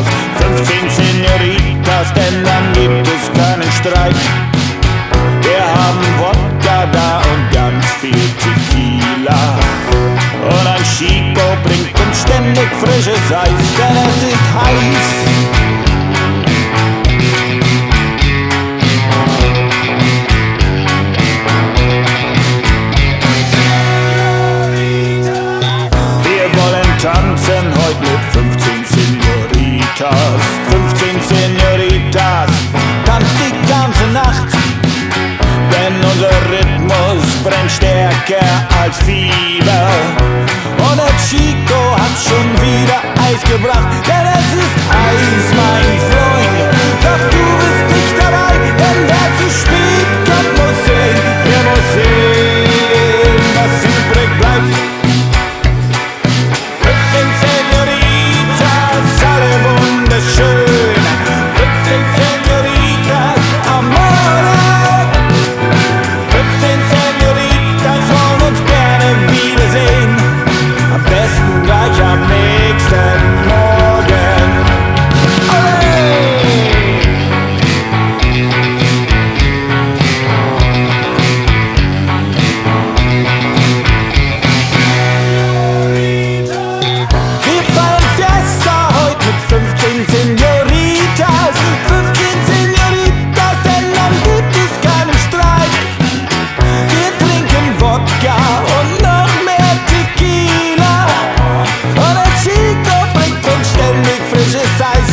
15 Senoritas, denn dann gibt es keinen Streit. Wir haben Wodka da und ganz viel Tequila. Und ein Chico bringt uns ständig frisches Eis, denn es ist heiß. Tanzen heute mit 15 Senoritas. 15 Senoritas, tanzt die ganze Nacht. Denn unser Rhythmus brennt stärker als Fieber. Und der Chico hat schon wieder Eis gebracht. Denn es ist heiß, mein Freund. Doch du bist nicht dabei, denn wer zu spät kommt, muss sehen. Der muss sehen, was übrig bleibt. Schön, 15 Senoritas, Amore. 15 Senoritas wollen uns gerne wiedersehen. Am besten gleich am nächsten Morgen. Wir feiern Fiesta heute mit 15 Senoritas, 15 Senoritas, denn dann gibt es keinen Streit. Wir trinken Wodka und noch mehr Tequila. Und der Chico bringt uns ständig frisches Eis.